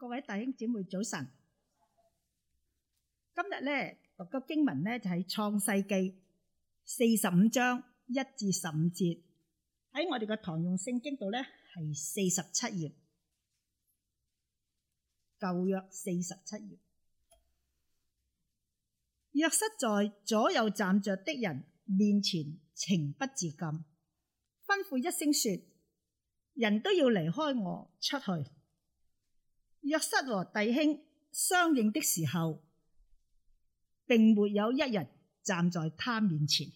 各位弟兄姊妹早晨。今日咧讀個經文咧就係創世記45章1至15節，喺我哋嘅堂用聖經度咧係47頁，舊約47頁。約瑟在左右站着的人面前情不自禁，吩咐一聲說：人都要離開我出去。約瑟和弟兄相認的時候，並沒有一人站在他面前，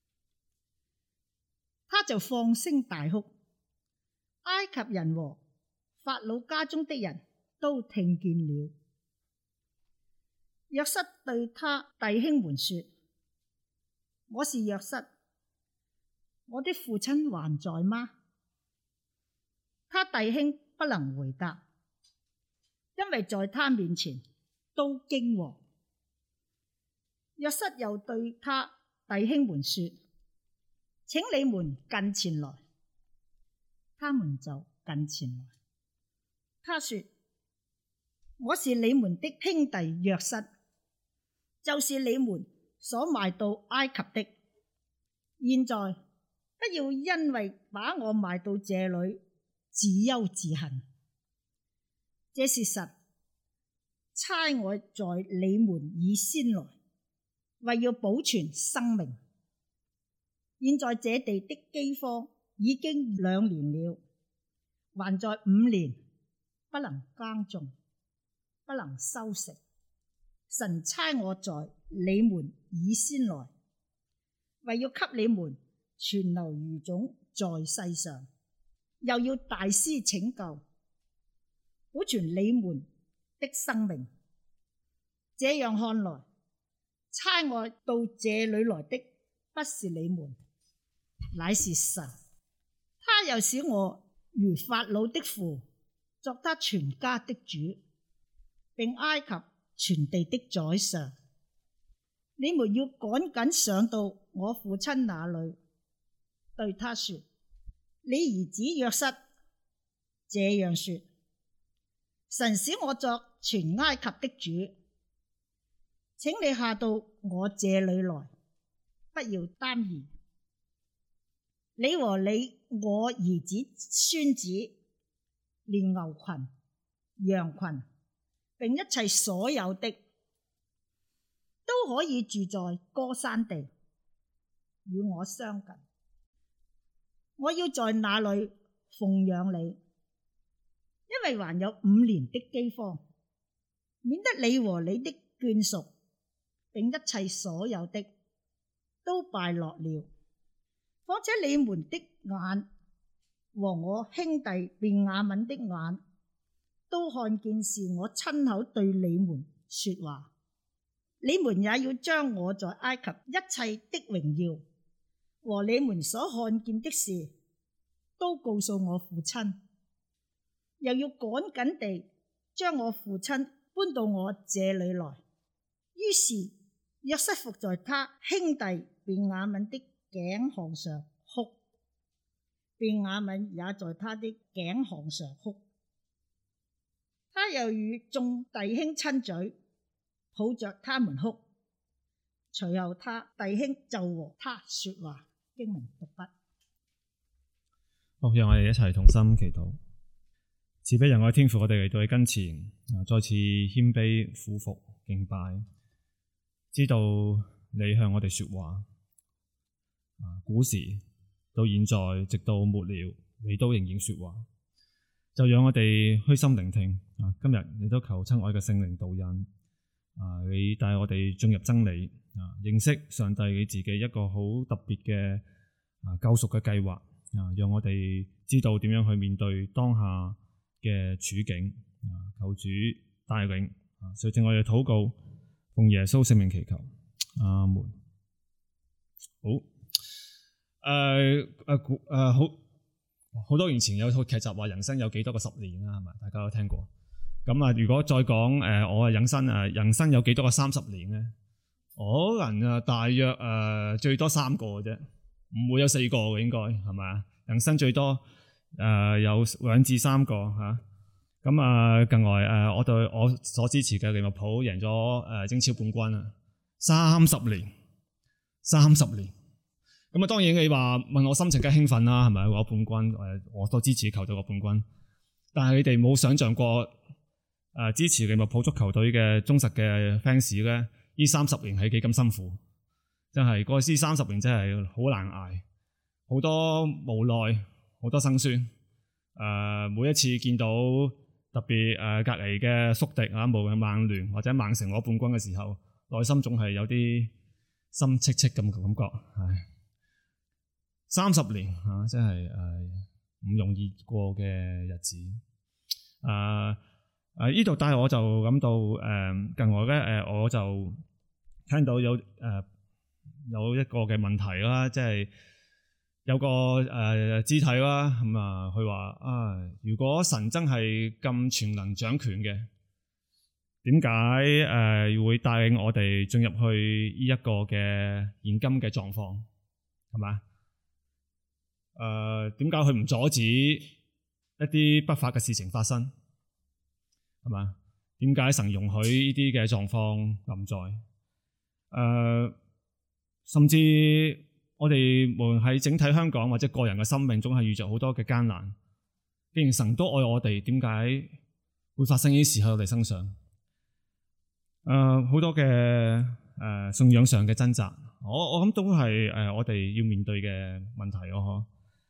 他就放聲大哭。埃及人和法老家中的人都聽見了。約瑟對他弟兄們說：我是約瑟，我的父親還在嗎？他弟兄不能回答，因為在他面前都驚惶。約瑟又對他弟兄們說：請你們近前來。他們就近前來。他說：我是你們的兄弟約瑟，就是你們所賣到埃及的。現在不要因為把我賣到這裏自憂自恨，這是神差我在你們以先來，為要保存生命。現在這地的饑荒已經2年了，還在5年，不能耕種，不能收成。神差我在你們以先來，為要給你們存留餘種在世上，又要大施拯救，保存你們的生命。這樣看來，差我到這裏來的不是你們，乃是神。他又使我如法老的父，作他全家的主，並埃及全地的宰相。你們要趕緊上到我父親那裏，對他說：你兒子約瑟這樣說：神使我作全埃及的主，請你下到我這裏來，不要擔疑。你和我兒子孫子，連牛群、羊群，並一切所有的，都可以住在歌珊地，與我相近。我要在那裏奉養你，因為還有5年的饑荒，免得你和你的眷屬並一切所有的都敗落了。況且你們的眼和我兄弟便雅憫的眼都看見是我親口對你們說話，你們也要將我在埃及一切的榮耀和你們所看見的事都告訴我父親，又要趕緊地將我父親搬到我這裏來。於是約瑟伏在他兄弟便雅憫的頸項上哭，便雅憫也在他的頸項上哭。他又與眾弟兄親嘴，抱着他們哭。隨後他弟兄就和他說話。經文讀畢。 好，讓我哋一齊同心祈禱。慈悲仁愛天父，我哋嚟到你跟前，再次謙卑俯伏敬拜，知道你向我哋說話。古時到現在，直到末了，你都仍然說話，就讓我哋虛心聆聽。今日你都求親愛嘅聖靈導引，你帶我哋進入真理，認識上帝你自己一個好特別嘅救贖嘅計劃，讓我哋知道點樣去面對當下嘅處境。求主帶領，垂聽我哋禱告，奉耶穌聖名祈求，阿門。好。好多年前有套劇集話人生有幾多個10年啦，係咪？大家都聽過。咁如果再講我人生有幾多個30年咧？可能大約最多3個嘅啫，唔會有4個嘅應該係咪啊？人生最多有2至3個嚇。 咁近來我對我所支持嘅利物浦贏咗英超冠軍啊，30年。咁當然你話問我心情梗係興奮啦，係咪？我冠軍我都支持球隊個冠軍，但係你哋冇想像過支持利物浦足球隊嘅忠實嘅 fans 咧，呢30年係幾咁辛苦，真係過去呢30年真係好難捱，好多無奈，好多辛酸。每一次見到特別隔離嘅宿敵啊，無論曼聯或者曼城攞冠軍嘅時候，內心總係有啲心戚戚咁嘅感覺。30年真係唔容易過嘅日子。呢度帶我就感到近來咧我就聽到有一個嘅問題啦，即係有個肢體啦，咁佢話如果神真係咁全能掌權嘅，點解會帶領我哋進入去呢一個嘅現今嘅狀況，係咪？點解佢唔阻止一啲不法嘅事情發生，係嘛？點解神容許呢啲嘅狀況臨在？甚至我哋無論喺整體香港或者個人嘅生命，總係遇着好多嘅艱難。既然神都愛我哋，點解會發生呢啲事喺我哋身上？好多嘅信仰上嘅掙扎，我諗都係我哋要面對嘅問題咯。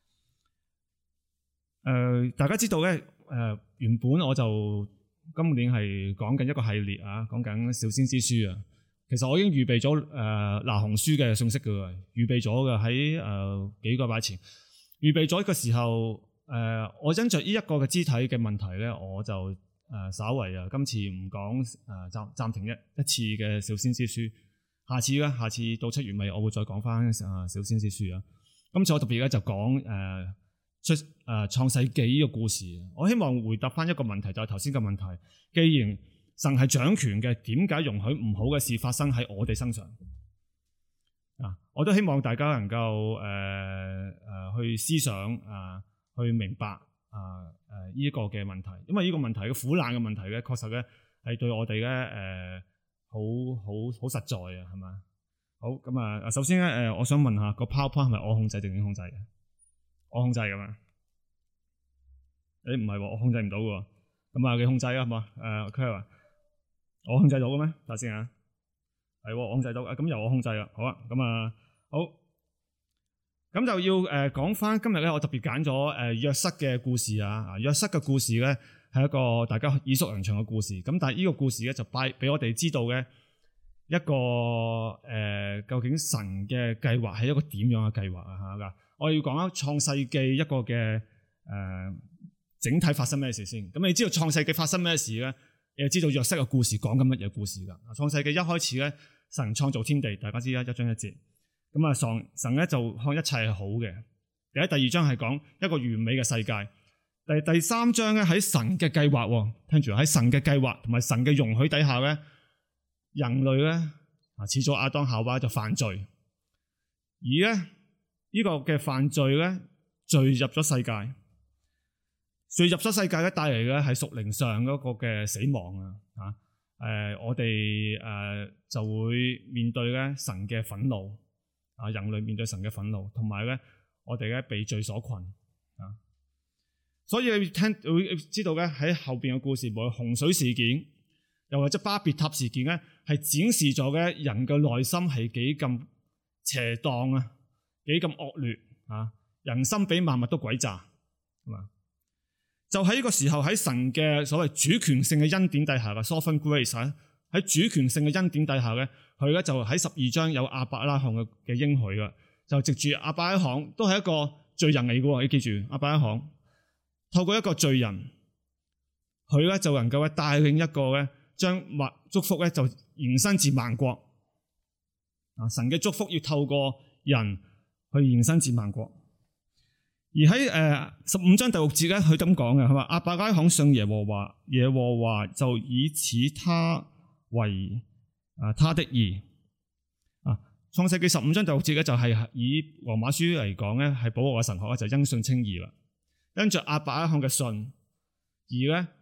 大家知道咧，原本我就今年係講緊一個系列講緊小先知書啊。其實我已經預備咗拿鴻書嘅信息嘅，預備咗嘅喺幾個禮拜前預備咗嘅時候，我因着呢一個嘅肢體嘅問題咧，我就稍為今次唔講暫停一次嘅小先知書，下次到7月尾我會再講翻小先知書啊。今次我特別咧就講創世記呢個故事，我希望回答翻一個問題，就係頭先嘅問題。既然神係掌權嘅，點解容許唔好嘅事發生喺我哋身上？我都希望大家能夠去思想去明白呢一個嘅問題，因為呢個問題嘅苦難嘅問題咧，確實咧係對我哋咧好實在啊，係嘛？好咁首先咧我想問下個 PowerPoint 係咪我控制定你控制嘅？我控制㗎嘛？唔係喎，我控制唔到喎。咁你控制啊，係嘛？佢話我控制到嘅咩？睇下先啊。係喎，我控制到。咁由我控制啦。好啊。好。咁就要講翻今日咧，我特別揀咗約瑟嘅故事啊。約瑟嘅故事咧係一個大家耳熟能詳嘅故事。咁但係呢個故事咧就俾我哋知道嘅一個究竟神嘅計劃係一個點樣嘅計劃啊？嚇！我要講創世記一個嘅整體發生咩事先。咁你知道創世記發生咩事咧？你就知道約瑟嘅故事講緊乜嘢故事㗎？創世記一開始咧，神創造天地，大家知啦，一章一節。咁神咧就看一切係好嘅。第一、第二章係講一個完美嘅世界。第三章咧喺神嘅計劃，聽住喺神嘅計劃同埋神嘅容許底下咧，人類咧始祖亞當夏娃就犯罪，而咧呢個嘅犯罪咧墜入咗世界。墜入咗世界咧，帶嚟嘅係屬靈上嗰個嘅死亡啊！我哋就會面對咧神嘅憤怒啊，人類面對神嘅憤怒，同埋咧我哋咧被罪所困啊！所以你會知道咧喺後邊嘅故事，無論洪水事件，又或者巴別塔事件咧，係展示咗嘅人嘅內心係幾咁邪蕩啊，幾咁惡劣啊！人心比萬物都詭詐，係嘛？就喺呢個時候，喺神嘅所謂主權性嘅恩典底下嘅 sovereign grace 喺主權性嘅恩典底下咧，佢咧就喺12章有亞伯拉罕嘅應許啦，就藉住亞伯拉罕都係一個罪人嚟嘅喎，你記住亞伯拉罕透過一個罪人，佢咧就能夠帶領一個咧將祝福咧就延伸至萬國啊！神嘅祝福要透過人去延伸至萬國。而喺15章第6節咧，佢咁講嘅，佢話亞伯拉罕信耶和華，耶和華就以此他為他的義啊。創世記15章第6節咧，就係以羅馬書嚟講咧，係保羅嘅神學咧，就因信稱義啦。因着亞伯拉罕嘅信，而咧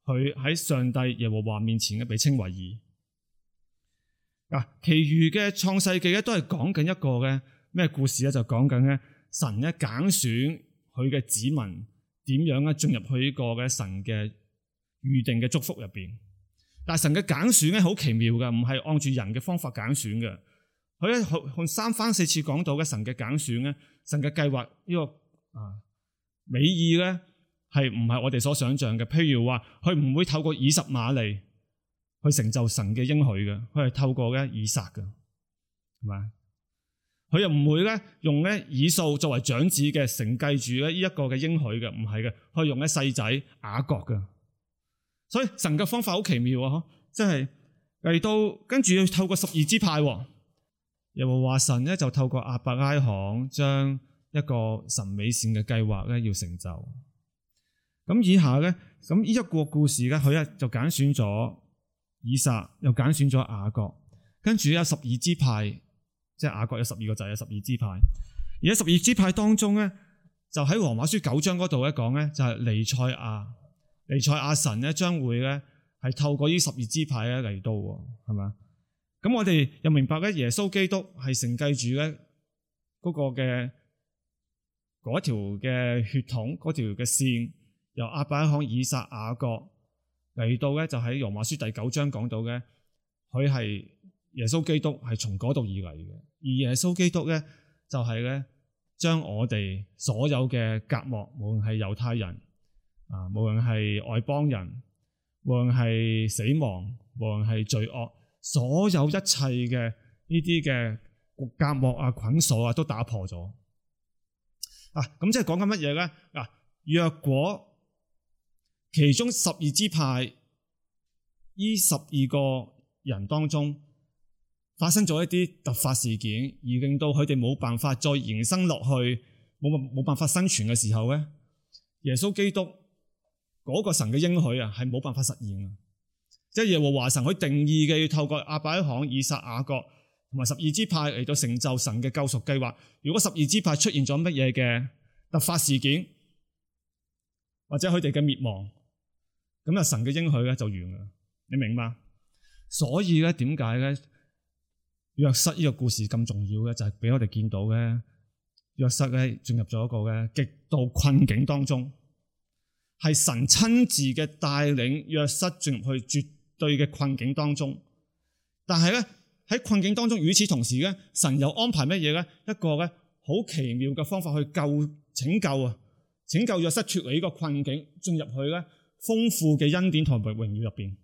佢喺上帝耶和華面前嘅被稱為義。其餘嘅創世記咧都係講緊一個嘅咩故事咧？就講緊咧神咧揀選佢嘅子民點樣咧進入去呢個嘅神嘅預定嘅祝福入邊。但係神嘅揀選咧好奇妙嘅，唔係按住人嘅方法揀選嘅。佢咧三番四次講到嘅神嘅揀選咧，神嘅計劃呢個美意咧係唔係我哋所想象嘅？譬如話佢唔會透過以實瑪利去成就神嘅應許嘅，佢係透過咧以撒嘅，係咪？佢又唔會咧用咧以掃作為長子嘅承繼住咧呢一個嘅應許嘅，唔係嘅，佢用咧細仔雅各嘅。所以神嘅方法好奇妙啊！即係嚟到跟住要透過12支派，耶和華神咧就透過亞伯拉罕將一個神美善嘅計劃咧要成就。咁以下咧，咁呢一個故事咧，佢咧就揀選咗以撒，又揀選咗雅各，跟住有12支派，即係雅各有12個仔，有12支派。而喺12支派當中咧，就喺羅馬書9章嗰度咧講咧，就係彌賽亞神咧將會咧係透過呢12支派咧嚟到，係咪？咁我哋又明白咧，耶穌基督係承繼住咧嗰個嘅嗰條嘅血統，嗰條嘅線，由亞伯拉罕、以撒、雅各嚟到咧，就喺羅馬書第9章講到嘅，佢係耶穌基督係從嗰度而嚟嘅。而耶穌基督咧就係咧將我哋所有嘅隔膜，無論係猶太人無論係外邦人，無論係死亡，無論係罪惡，所有一切嘅呢啲嘅隔膜捆鎖都打破咗。咁即係講緊乜嘢咧？若果其中12支派呢12個人當中發生咗一啲突發事件，而令到佢哋冇辦法再延伸落去，冇辦法生存嘅時候咧，耶穌基督嗰個神嘅應許係冇辦法實現嘅。即係耶和華神佢定義嘅要透過亞伯拉罕、以撒、雅各同埋12支派嚟到成就神嘅救贖計劃。如果12支派出現咗乜嘢嘅突發事件，或者佢哋嘅滅亡，咁神嘅應許咧就完啦。你明嗎？所以咧點解咧約瑟呢個故事咁重要咧？就係俾我哋見到咧約瑟咧進入咗一個嘅極度困境當中，係神親自嘅帶領約瑟進入去絕對嘅困境當中。但係咧喺困境當中，與此同時咧，神又安排乜嘢咧？一個咧好奇妙嘅方法去拯救約瑟脫離呢個困境，進入去咧豐富嘅恩典同埋榮耀入邊。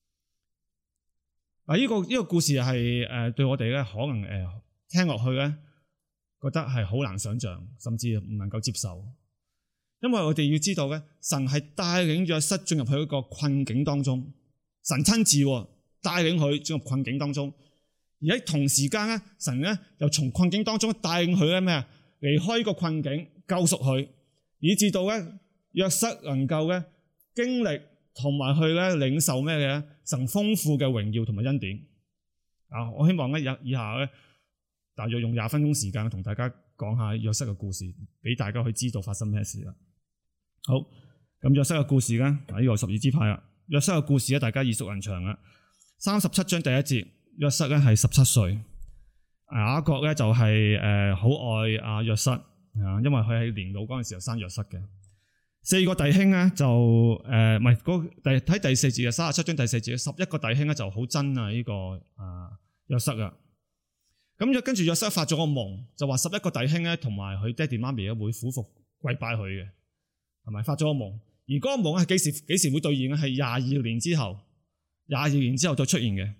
呢個故事係對我哋咧可能聽落去咧覺得係好難想像，甚至唔能夠接受。因為我哋要知道咧，神係帶領約瑟進入去一個困境當中，神親自帶領佢進入困境當中，而喺同時間咧，神咧又從困境當中帶領佢咧離開呢個困境，救贖佢，以至到咧約瑟能夠咧經歷同埋去咧領受咩嘅神豐富嘅榮耀同埋恩典。我希望咧以下咧大約用20分鐘時間同大家講下約瑟嘅故事，俾大家去知道發生咩事啦。好，咁約瑟嘅故事咧，呢個12支派啦。約瑟嘅故事咧，大家耳熟能詳啦。37章第1節，約瑟咧係17歲，雅各咧就係好愛約瑟，因為佢喺年老嗰陣時候生約瑟嘅。4個弟兄咧就唔係睇第4節嘅37章第4節，11個弟兄咧就好憎呢個約瑟啊。咁跟住約瑟發咗個夢，就話11個弟兄咧同埋佢爹哋媽咪咧會俯伏跪拜佢嘅，係咪？發咗個夢，而嗰個夢係幾時會兌現咧？係22年之後，22年之後再出現嘅。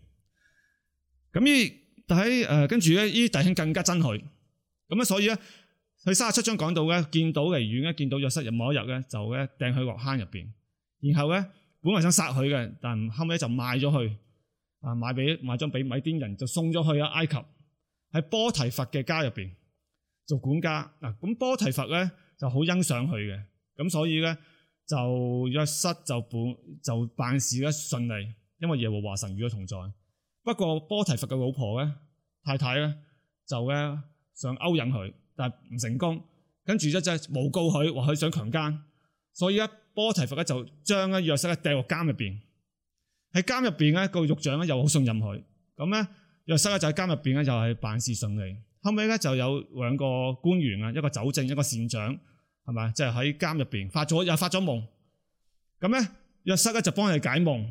咁跟住咧，呢啲弟兄更加憎佢，咁咧所以咧，佢37章講到咧，見到離遠咧，見到約瑟某一日咧，就咧掟佢落坑入邊，然後咧本來想殺佢嘅，但後尾就賣咗佢，賣咗俾米甸人，就送咗去埃及，喺波提乏嘅家入邊做管家。咁波提乏咧就好欣賞佢嘅，咁所以咧就約瑟就辦事咧順利，因為耶和華神與佢同在。不過波提乏嘅老婆咧太太咧就咧想勾引佢，但係唔成功，跟住一誣告佢話佢想強姦，所以咧波提佛咧就將咧約瑟咧掟落監入邊。喺監入邊咧個獄長咧又好信任佢，咁咧約瑟咧就喺監入邊咧又係辦事順利。後尾咧就有兩個官員啊，一個酒政，一個善長，係咪？即係喺監入邊又發咗夢。咁咧約瑟咧就幫佢解夢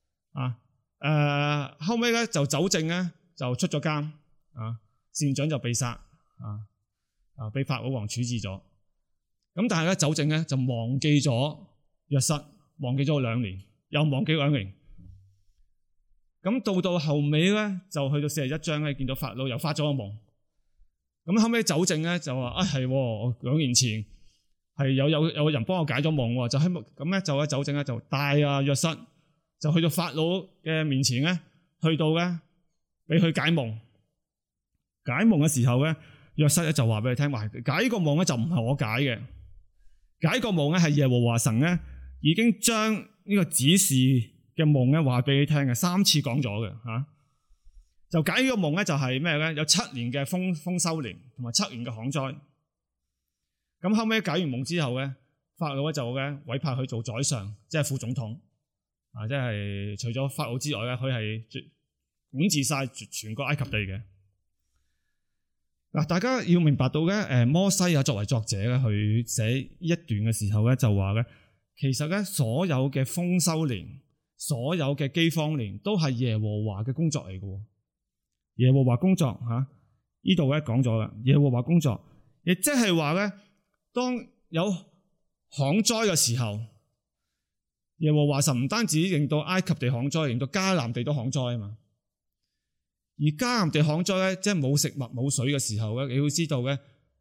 啊。後尾咧就酒政咧就出咗監啊，善長就被殺被法老王處置咗。咁但係咧酒政咧就忘記咗約瑟，忘記咗2年，又忘記2年。咁到後尾咧就去到41章咧，見到法老又發咗個夢。咁後尾酒政咧就話係2年前係有人幫我解咗夢喎，就喺咁咧就喺酒政咧就帶約瑟就去到法老嘅面前咧，去到咧俾佢解夢。解夢嘅時候咧，約瑟咧就話俾佢聽話，解呢個夢咧就唔係我解嘅，解個夢咧係耶和華神咧已經將呢個指示嘅夢咧話俾你聽嘅，3次講咗嘅嚇。就解呢個夢咧就係咩咧？有7年嘅豐收年同埋7年嘅旱災。咁後尾解完夢之後咧，法老咧就咧委派佢做宰相，即係副總統即係除咗法老之外咧，佢係管治晒全個埃及地嘅。嗱，大家要明白到咧，摩西作為作者咧，佢寫呢一段嘅時候咧，就話咧，其實咧所有嘅豐收年、所有嘅饑荒年，都係耶和華嘅工作嚟嘅。耶和華工作呢度咧講咗啦，耶和華工作，亦即係話咧，當有旱災嘅時候，耶和華神唔單止令到埃及地旱災，令到迦南地都旱災啊嘛。而迦南地旱災咧，即係冇食物冇水嘅時候咧，你會知道咧，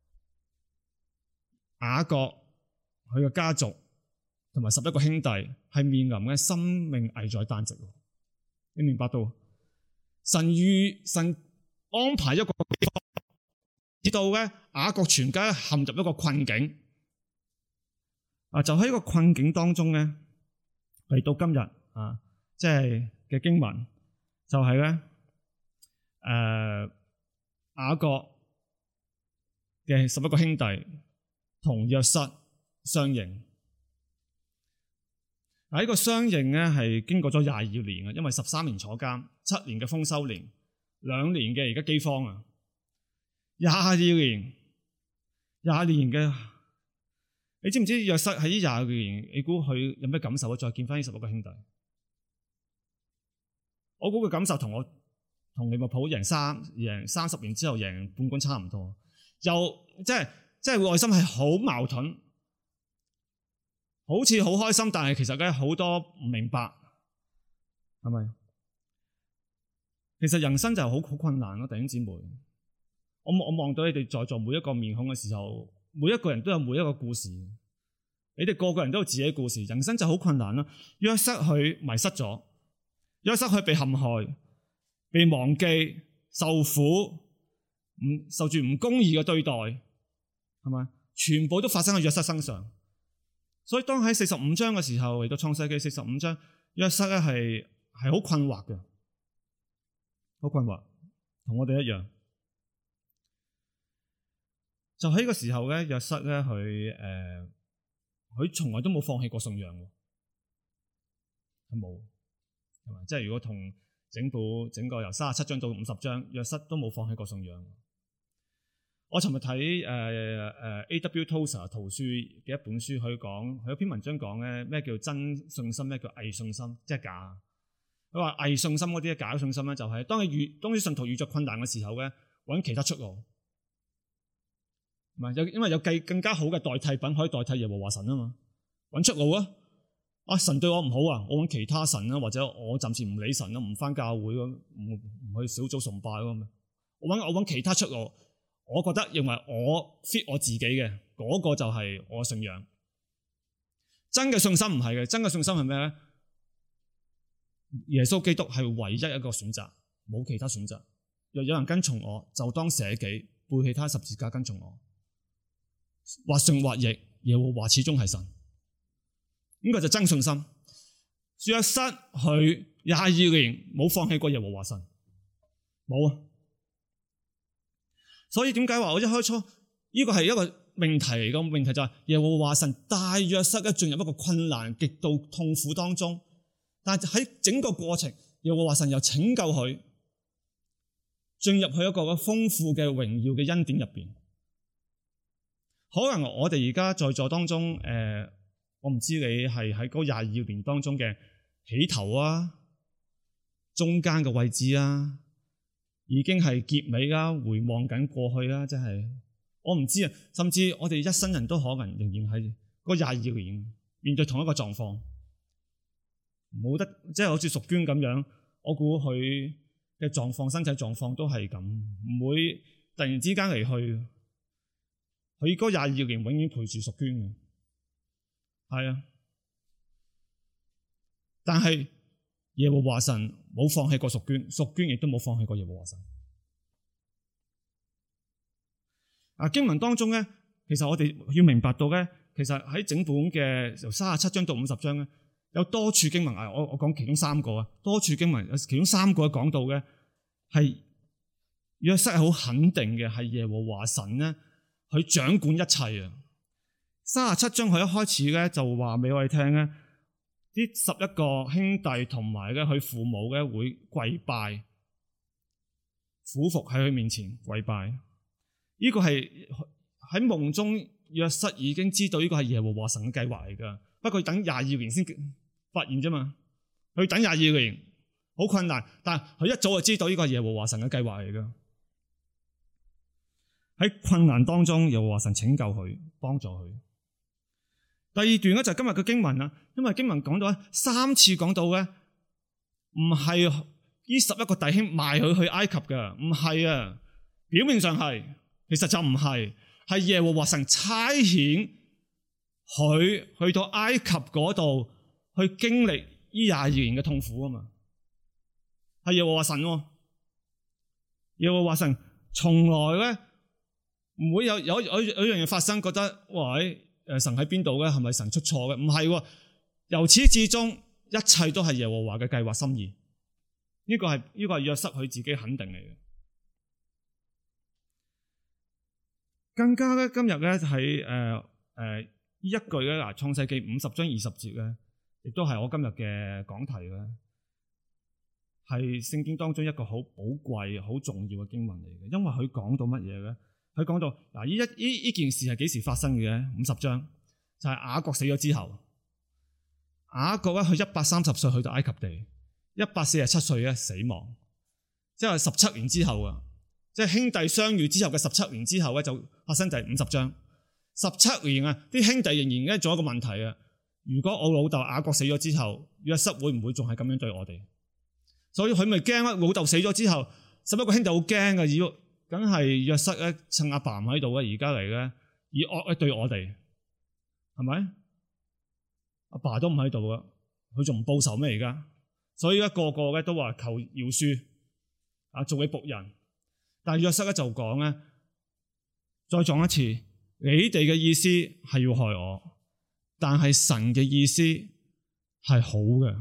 雅各佢嘅家族同埋11個兄弟係面臨嘅生命危在旦夕。你明白到？神安排一個地方，直到咧雅各全家陷入一個困境。就喺個困境當中咧，嚟到今日即係嘅經文就係咧。雅各嘅11個兄弟同約瑟相認。呢個相認咧係經過咗22年嘅，因為13年坐監，7年嘅豐收年，2年嘅而家饑荒啊，22年嘅，你知唔知約瑟喺呢22年？你估佢有咩感受啊？再見翻呢11個兄弟，我估佢感受同利物浦贏30年之後贏冠軍差唔多，又即係內心係好矛盾，好似好開心，但係其實咧好多唔明白，係咪？其實人生就係好困難咯，弟兄姊妹。我望到你哋在座每一個面孔嘅時候，每一個人都有每一個故事，你哋個個人都有自己嘅故事，人生就好困難啦。約瑟佢迷失咗，約瑟佢被陷害。被忘記、受苦、受住唔公義嘅對待，係咪？全部都發生喺約瑟身上。所以當喺45章嘅時候，嚟到創世記45章，約瑟咧係好困惑嘅，好困惑，同我哋一樣。就喺個時候咧，約瑟咧佢從來都冇放棄過信仰喎，係冇，係咪？即係如果同整個由37章到50章，約瑟都冇放棄過信仰。我尋日睇A.W. Tozer 圖書嘅一本書，佢有篇文章講咧咩叫真信心，咩叫偽信心，即係假。佢話偽信心嗰啲假信心咧，就係當啲信徒遇着困難嘅時候咧，揾其他出路，唔係因為有更加好嘅代替品可以代替耶和華神啊嘛，揾出路啊！神對我唔好啊，我揾其他神啊，或者我暫時唔理神啊，唔返教會唔去小組崇拜咁。我揾其他出路，我覺得認為我 fit 我自己嘅嗰個就係我嘅信仰。真嘅信心唔係嘅，真嘅信心係咩咧？耶穌基督係唯一一個選擇，冇其他選擇。若有人跟從我，就當捨己，背棄他十字架跟從我。或順或逆，耶和華始終係神。呢個就真信心。約瑟佢22年冇放棄過耶和華神，冇啊。所以點解話我一開初呢個係一個命題嚟嘅，命題就係耶和華神帶約瑟咧進入一個困難、極度痛苦當中，但係喺整個過程，耶和華神又拯救佢進入去一個豐富嘅榮耀嘅恩典入邊。可能我哋而家在座當中，我唔知你係喺嗰22年當中嘅起頭啊、中間嘅位置啊，已經係結尾啦，回望緊過去啦，即係我唔知啊。甚至我哋一生人都可能仍然係嗰22年面對同一個狀況，冇得即係好似淑娟咁樣，我估佢嘅狀況、身體狀況都係咁，唔會突然之間離去。佢嗰22年永遠陪住淑娟嘅，係啊。但係耶和華神冇放棄過淑娟，淑娟亦都冇放棄過耶和華神。經文當中咧，其實我哋要明白到咧，其實喺整本嘅由37章到50章咧，有多處經文啊。我講其中3個啊，多處經文，其中3個講到嘅係約瑟係好肯定嘅，係耶和華神咧，佢掌管一切啊。37章佢一開始咧就話俾我哋聽咧，呢11個兄弟同埋咧佢父母咧會跪拜，俯伏喺佢面前跪拜。呢個係喺夢中約瑟已經知道呢個係耶和華神嘅計劃嚟㗎，不過佢等22年先發現啫嘛。佢等22年好困難，但係佢一早就知道呢個係耶和華神嘅計劃嚟㗎。喺困難當中，耶和華神拯救佢，幫助佢。第二段咧就係今日嘅經文啦，因為經文講到3次講到嘅，唔係呢11個弟兄賣佢去埃及嘅，唔係啊，表面上係，其實就唔係，係耶和華神差遣佢去到埃及嗰度去經歷呢22年嘅痛苦啊嘛，係耶和華神喎。耶和華神從來咧唔會有樣嘢發生，覺得喂神喺邊度咧？係咪神出錯嘅？唔係喎，由始至終一切都係耶和華嘅計劃心意。呢個係約瑟佢自己肯定嚟嘅。更加咧，今日咧喺呢一句咧，嗱創世記50章20節咧，亦都係我今日嘅講題咧，係聖經當中一個好寶貴、好重要嘅經文嚟嘅。因為佢講到乜嘢咧？佢講到嗱，呢件事係幾時發生嘅？50章就係雅各死咗之後，雅各咧佢130歲去到埃及地，147歲咧死亡，即係17年之後啊！即係兄弟相遇之後嘅17年之後咧，就發生第50章。17年啊，啲兄弟仍然咧仲有一個問題啊。如果我老豆雅各死咗之後，約瑟會唔會仲係咁樣對我哋？所以佢咪驚啦，老豆死咗之後，11個兄弟好驚嘅，要梗係約瑟咧趁阿爸唔喺度嘅，而家嚟咧以惡咧對我哋，係咪？阿爸都唔喺度嘅，佢仲唔報仇咩而家？所以一個個咧都話求饒恕啊，做你僕人。但係約瑟咧就講咧，再講一次，你哋嘅意思係要害我，但係神嘅意思係好嘅。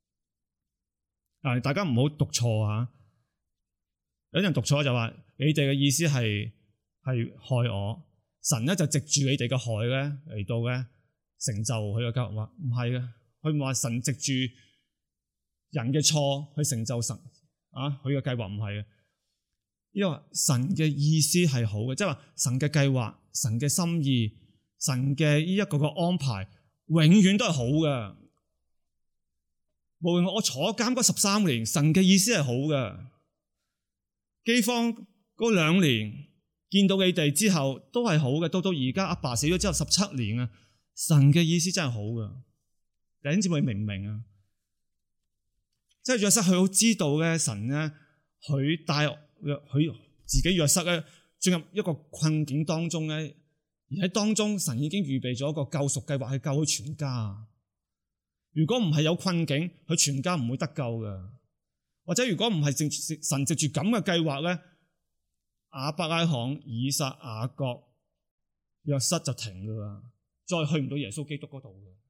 大家唔好讀錯啊！有人讀錯就話你哋嘅意思係害我，神咧就藉住你哋嘅害咧嚟到咧成就佢嘅計劃。話唔係嘅，佢唔話神藉住人嘅錯去成就神啊，佢嘅計劃唔係嘅。因為神嘅意思係好嘅，即係話神嘅計劃、神嘅心意、神嘅呢一個嘅安排，永遠都係好嘅。無論我坐監嗰13年，神嘅意思係好嘅。饑荒嗰2年見到你哋之後都係好嘅，到而家阿爸死咗之後17年啊，神嘅意思真係好嘅。弟兄姊妹明唔明啊？即係約瑟佢好知道咧，神咧佢帶佢自己約瑟咧進入一個困境當中咧，而喺當中神已經預備咗一個救贖計劃去救佢全家。如果唔係有困境，佢全家唔會得救嘅。或者如果唔係神藉住咁嘅計劃咧，亞伯拉罕、以撒、雅各、約瑟就停噶啦，再去唔到耶穌基督嗰度嘅。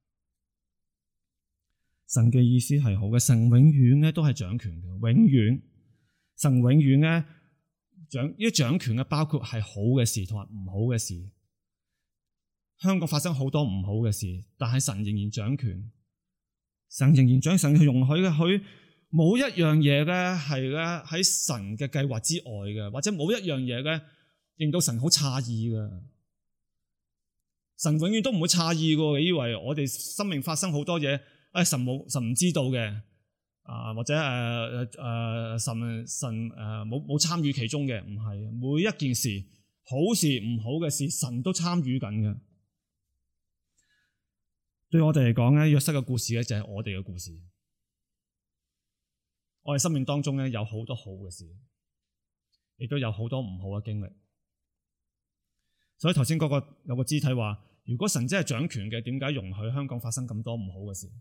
神嘅意思係好嘅，神永遠咧都係掌權嘅，永遠。神永遠咧掌權嘅包括係好嘅事同埋唔好嘅事。 香港發生好多唔好嘅事，但係神仍然掌權，神仍然神去容許嘅，佢冇一樣嘢咧係咧喺神嘅計劃之外嘅，或者冇一樣嘢咧令到神好詫異嘅。神永遠都唔會詫異嘅，以為我哋生命發生好多嘢，神唔知道嘅，或者神冇參與其中嘅，唔係，每一件事好事唔好嘅事，神都參與緊嘅。對我哋嚟講咧，約瑟嘅故事咧就係我哋嘅故事。我哋生命當中咧有好多好嘅事，亦都有好多唔好嘅經歷。所以頭先嗰個有個肢體話，如果神真係掌權嘅，點解容許香港發生咁多唔好嘅事？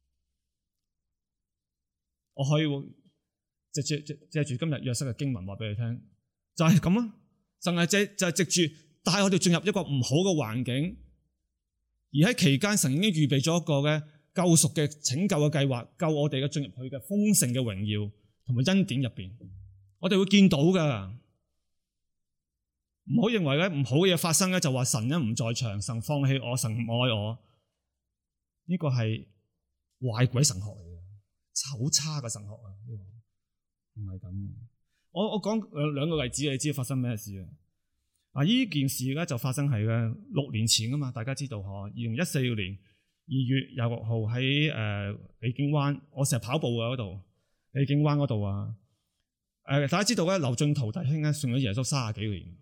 我可以借住今日約瑟嘅經文話俾你聽，就係咁啊！神係就係藉住帶我哋進入一個唔好嘅環境。而喺期間，神已經預備咗一個嘅救贖嘅拯救嘅計劃，救我哋嘅進入佢嘅豐盛嘅榮耀同埋恩典入邊，我哋會見到噶。唔好認為咧唔好嘅嘢發生咧就話神咧唔在場，神放棄我，神唔愛我，呢個係壞鬼神學嚟嘅，醜差嘅神學啊！呢個唔係咁嘅。我講兩個例子，你知發生咩事啊？呢件事咧就發生喺6年前啊嘛，大家知道嗬。2014年2月26號喺李景灣，我成日跑步嘅嗰度，李景灣嗰度啊。大家知道咧，劉進圖弟兄咧信咗耶穌30幾年，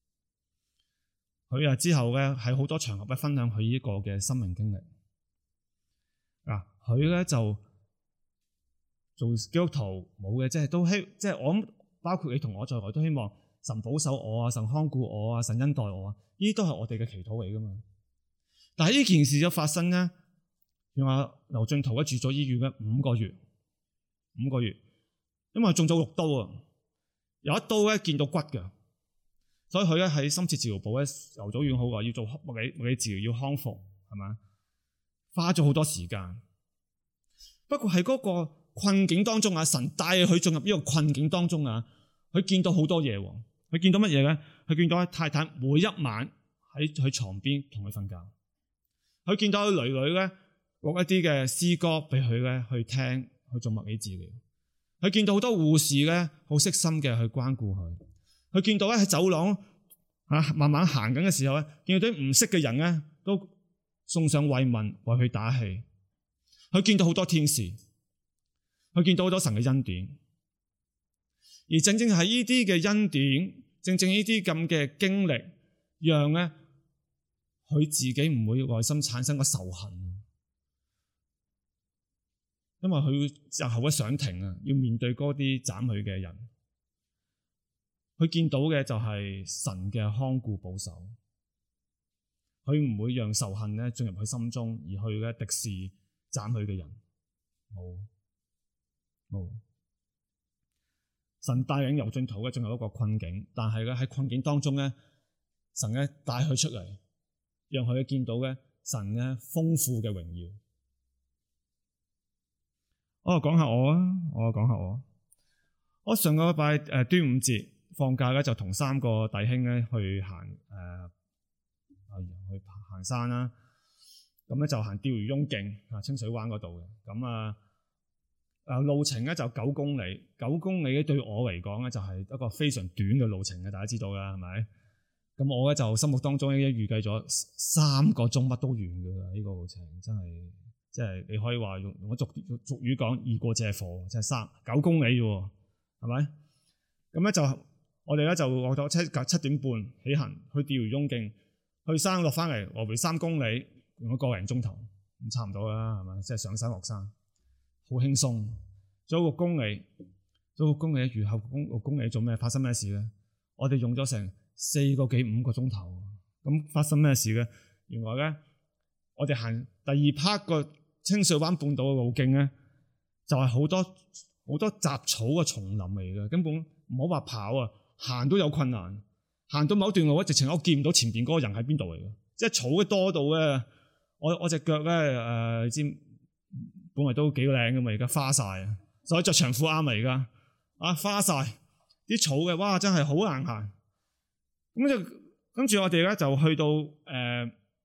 佢之後咧喺好多場合咧分享佢呢個嘅生命經歷。佢咧就做基督徒冇嘅，即係我諗，包括你同我在內都希望神保守我啊，神看顧我啊，神恩待我啊，呢啲都係我哋嘅祈禱嚟噶嘛。但係呢件事就發生咧，原來劉進圖住咗醫院嘅5個月，因為中咗6刀啊，有一刀咧見到骨嘅，所以佢咧喺深切治療部咧由早院好話要做物理治療，要康復，係咪？花咗好多時間。不過喺嗰個困境當中啊，神帶佢進入呢個困境當中啊，佢見到好多嘢喎。佢見到乜嘢咧？佢見到太太每一晚喺佢床邊同佢瞓覺。佢見到佢女女咧錄一啲嘅詩歌俾佢咧去聽，去做物理治療。佢見到好多護士咧好悉心嘅去關顧佢。佢見到咧喺走廊慢慢行緊嘅時候咧，見到啲唔識嘅人咧都送上慰問，為佢打氣。佢見到好多天使，佢見到好多神嘅恩典。而正正係呢啲嘅恩典，正正呢啲咁嘅經歷，讓咧佢自己唔會內心產生個仇恨，因為佢日後一上庭啊，要面對嗰啲斬佢嘅人，佢見到嘅就係神嘅看顧保守，佢唔會讓仇恨咧進入佢心中，而去咧敵視斬佢嘅人，冇。神帶領劉進圖咧進入一個困境，但係咧喺困境當中咧，神咧帶佢出嚟，讓佢見到咧神咧豐富嘅榮耀。我講下我。我上個禮拜端午節放假咧，就同3個弟兄咧去行山啦。咁咧就行釣魚翁徑清水灣嗰度嘅。咁路程咧就9公里，9公里咧對我嚟講咧就係一個非常短嘅路程嘅，大家知道㗎，係咪？咁我咧就心目當中咧預計咗3個鐘乜都完㗎，呢個路程真係即係你可以話用我俗語講易過借火，即係9公里啫喎，係咪？咁咧就我哋咧就落咗7點半起行去釣魚翁徑，去山落翻嚟來回3公里，用咗個零鐘頭，咁差唔多啦，係咪？即係上山落山。好輕鬆，做6公里，餘後6公里做咩？發生咩事咧？我哋用咗成4個幾5個鐘頭，咁發生咩事咧？原來咧，我哋行第2 part 個清水灣半島嘅路徑咧，就係好多雜草嘅叢林嚟嘅，根本唔好話跑啊，行都有困難。行到某段路咧，直情我見唔到前邊嗰個人喺邊度嚟嘅，即係草嘅多到咧，我隻腳咧你知。本來都幾靚㗎嘛，而家花晒，所以着長褲啱嚟而家花晒啲草嘅，哇真係好難行。咁就跟住我哋咧就去到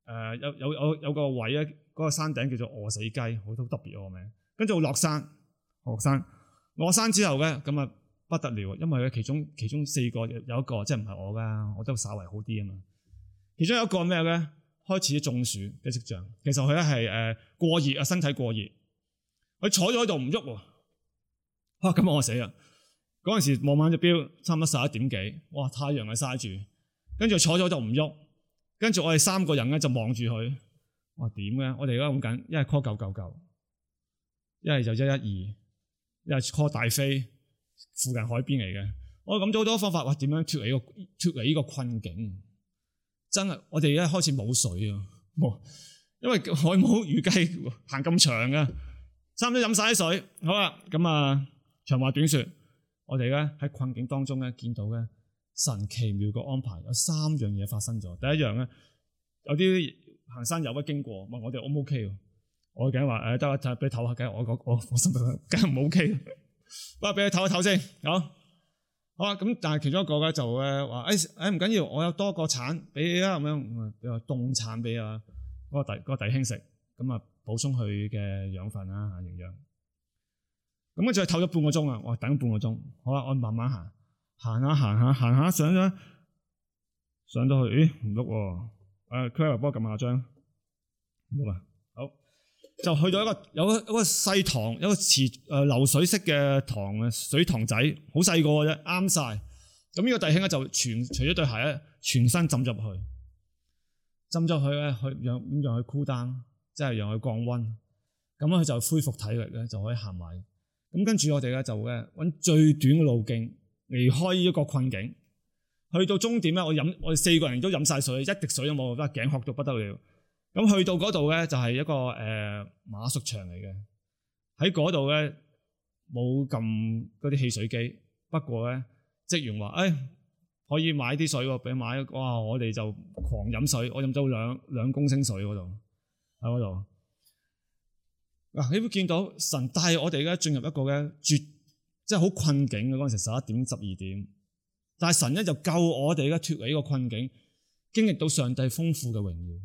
有個位咧，嗰個山頂叫做餓死雞，好特別個名。跟住我落山之後咧，咁啊不得了，因為咧其中4個有一個即係唔係我㗎，我都稍為好啲啊嘛。其中有一個咩咧，開始中暑嘅跡象。其實佢咧係過熱啊，身體過熱，佢坐咗喺度唔喐喎。哇！咁我死啦！嗰陣時望晚隻錶，差唔多11點幾，哇！太陽係曬住，跟住坐咗喺度唔喐，跟住我哋3個人咧就望住佢。哇！點嘅？我哋而家咁緊，一係 call 999，一係就112，一係 call 大飛，附近海邊嚟嘅。我諗咗好多方法，哇！點樣脫離呢個困境？真係我哋而家開始冇水啊！因為我冇預計行咁長嘅，差唔多飲晒啲水。好啦，咁啊長話短說，我哋咧喺困境當中咧見到咧神奇妙嘅安排，有3樣嘢發生咗。第一樣咧，有啲行山友一經過問我哋 O 唔 OK 喎，我梗係話得啦，俾你唞下，梗係我心諗梗係唔 OK，不過俾你唞一唞先，好啊。咁但係其中一個咧就話唔緊要，我有多個橙俾你啦，咁樣俾個凍橙俾嗰個弟兄食，咁啊補充佢嘅養分啦營養。咁跟住唞咗半個鐘啊，我等半個鐘，好啊，我慢慢行下上到去，咦唔喐喎，Clara 幫我撳下張，唔喐啊，好，就去到有一個細塘，有一個流水式嘅塘水塘仔，好細個嘅啫，啱晒。咁呢個弟兄咧就除咗對鞋咧，全身浸入去咧，讓佢 cool down，即係讓佢降溫，咁佢就恢復體力咧，就可以行埋。咁跟住我哋咧就揾最短嘅路徑離開呢一個困境，去到終點咧，我哋4個人都飲晒水，一滴水都冇，得頸渴到不得了。咁去到嗰度咧就係一個馬術場嚟嘅，喺嗰度咧冇撳嗰啲汽水機，不過咧職員話可以買啲水喎，俾買，哇！我哋就狂飲水，我飲咗兩公升水嗰度喺嗰度。嗱，你會見到神帶我哋咧進入一個咧即係好困境嘅嗰陣時，11點12點，但係神咧就救我哋咧脫離呢個困境，經歷到上帝豐富嘅榮耀。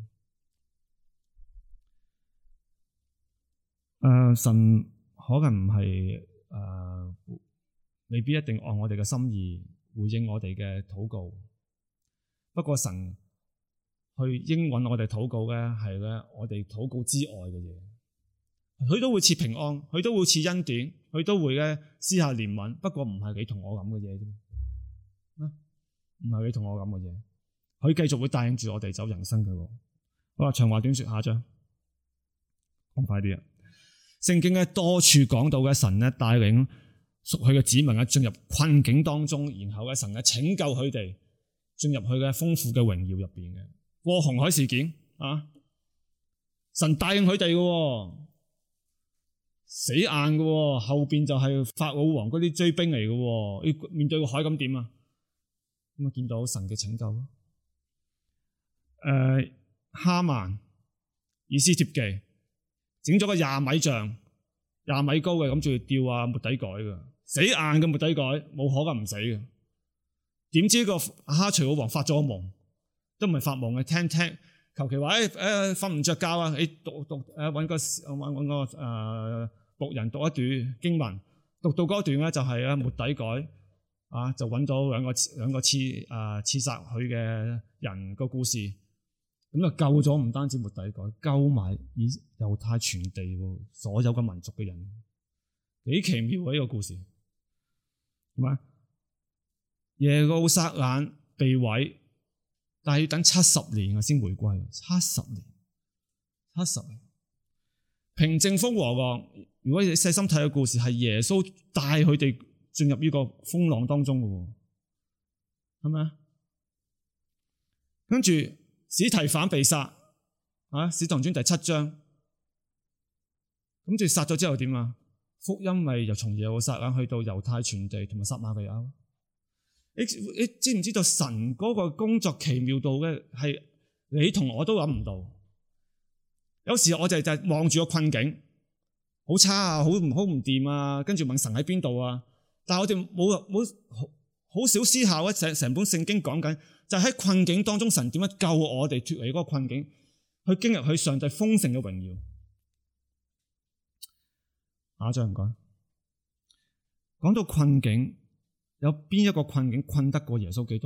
神可能唔係未必一定按我哋嘅心意回應我哋嘅禱告，不過神去應允我哋禱告嘅係咧我哋禱告之外嘅嘢。佢都會賜平安，佢都會賜恩典，佢都會咧施下憐憫。不過唔係你同我咁嘅嘢啫，唔係你同我咁嘅嘢。佢繼續會帶領住我哋走人生嘅路。好啦，長話短說，下一章講快啲啊！聖經咧多處講到嘅神咧帶領屬佢嘅子民咧進入困境當中，然後咧神咧拯救佢哋進入佢嘅豐富嘅榮耀入邊嘅。過紅海事件啊，神帶領佢哋嘅。死硬嘅，後邊就係法老王嗰啲追兵嚟嘅，面對個海咁點啊？咁啊見到神嘅拯救。哈曼以斯帖記整咗個20米像20米高嘅，咁仲要吊末底改嘅，死硬嘅末底改，冇可能唔死嘅。點知個哈隨魯王發咗個夢，都唔係發夢嘅，聽求其話瞓唔着覺啊，你讀揾個僕人讀一段經文，讀到嗰段咧就係末底改就揾到兩個刺殺佢嘅人個故事，咁就救咗唔單止末底改，救埋猶太全地所有嘅民族嘅人，幾奇妙啊！呢個故事係咪？耶路撒冷被毀，但係要等70年先回歸，70年平靜風和浪。如果你細心睇個故事，係耶穌帶佢哋進入呢個風浪當中嘅，係咪啊？跟住司提反被殺，使徒行傳第7章，咁住殺咗之後點啊？福音咪又從耶路撒冷去到猶太全地同埋撒瑪利亞。你知唔知道神嗰個工作奇妙度嘅係你同我都諗唔到？有時我就望住個困境，好差啊，好唔掂啊，跟住問神喺邊度啊？但係我哋冇好少思考，成本聖經講緊就喺困境當中，神點樣救我哋脫離嗰個困境？ 去經歷佢上帝豐盛嘅榮耀。下一章唔該。講到困境，有邊一個困境困得過耶穌基督？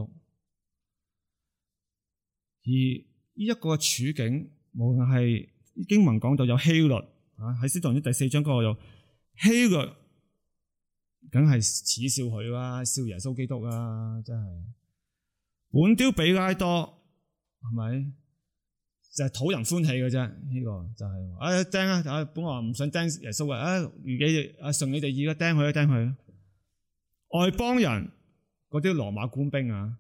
而呢一個處境，無論係經文講到有希律喺使徒行傳第4章嗰個有希律，梗係恥笑佢啦，笑耶穌基督啦，真係本丟彼拉多，係咪？就係討人歡喜嘅啫，呢個就係釘啊！本來唔想釘耶穌嘅，如己順你哋意啦，釘佢啦，釘佢啦。外邦人嗰啲羅馬官兵啊，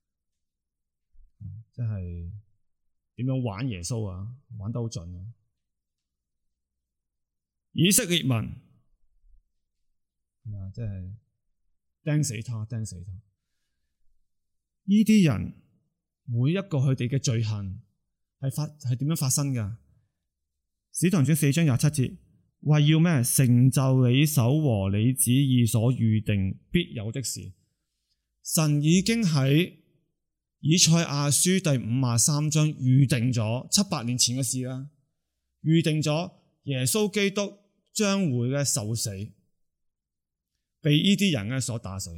即係點樣玩耶穌啊？玩得好盡啊！以色列民係嘛？即係釘死他，釘死他。呢啲人每一個佢哋嘅罪行係點樣發生㗎？使徒行傳4章27節，為要咩？成就你手和你旨意所預定必有的事。神已經喺以賽亞書第53章預定咗700年前嘅事啦，預定咗耶穌基督將會嘅受死，被呢啲人嘅所打死。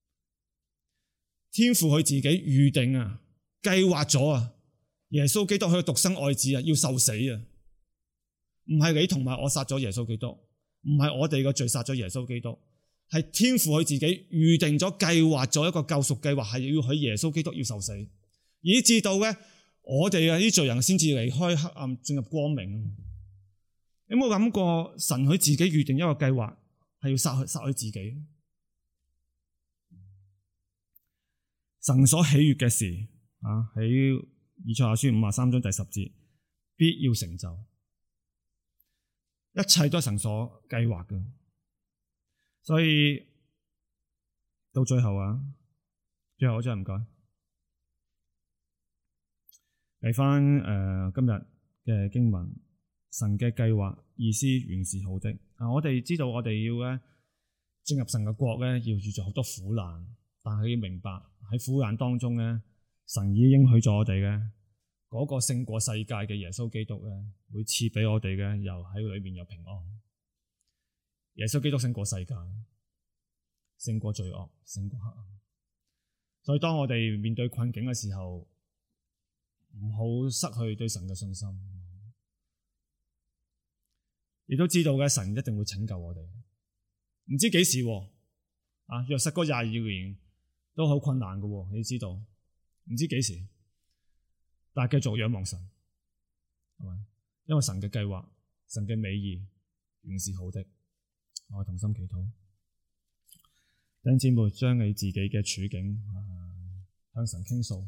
天父佢自己預定啊，計劃咗啊，耶穌基督佢嘅獨生愛子啊要受死啊，唔係你同埋我殺咗耶穌基督，唔係我哋嘅罪殺咗耶穌基督，係天父佢自己預定咗計劃咗一個救贖計劃，係要佢耶穌基督要受死，以至到咧我哋啊呢罪人先至離開黑暗進入光明。有冇諗過神佢自己預定一個計劃係要殺佢自己？神所喜悅嘅事喺以賽亞書53章第10節必要成就，一切都係神所計劃嘅。所以到最後最後一章唔該，嚟返今日嘅經文，神嘅計劃意思原是好的。我哋知道我哋要進入神嘅國要遇着好多苦難，但係要明白喺苦難當中神已經應許咗我哋嗰個勝過世界嘅耶穌基督會賜俾我哋又喺裏面有平安。耶穌基督勝過世界，勝過罪惡，勝過黑暗。所以當我哋面對困境嘅時候，唔好失去對神嘅信心。亦都知道神一定會拯救我哋。唔知幾時約瑟嗰22年都好困難嘅，你知道，唔知幾時，但係繼續仰望神，係咪？因為神嘅計劃，神嘅美意原是好的。我同心祈禱，弟兄姊妹將你自己嘅處境向神傾訴，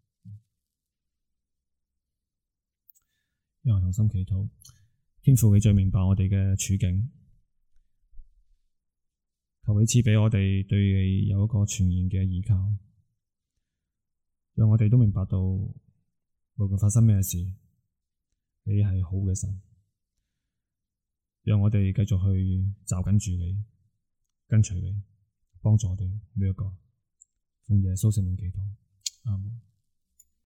因為我同心祈禱，天父你最明白我哋嘅處境，求你賜俾我哋對你有一個全然嘅依靠，讓我哋都明白到無論發生咩事，你係好嘅神。讓我哋繼續去抓緊住你，跟隨你，幫助我哋每一個，奉耶穌聖名祈禱，阿門。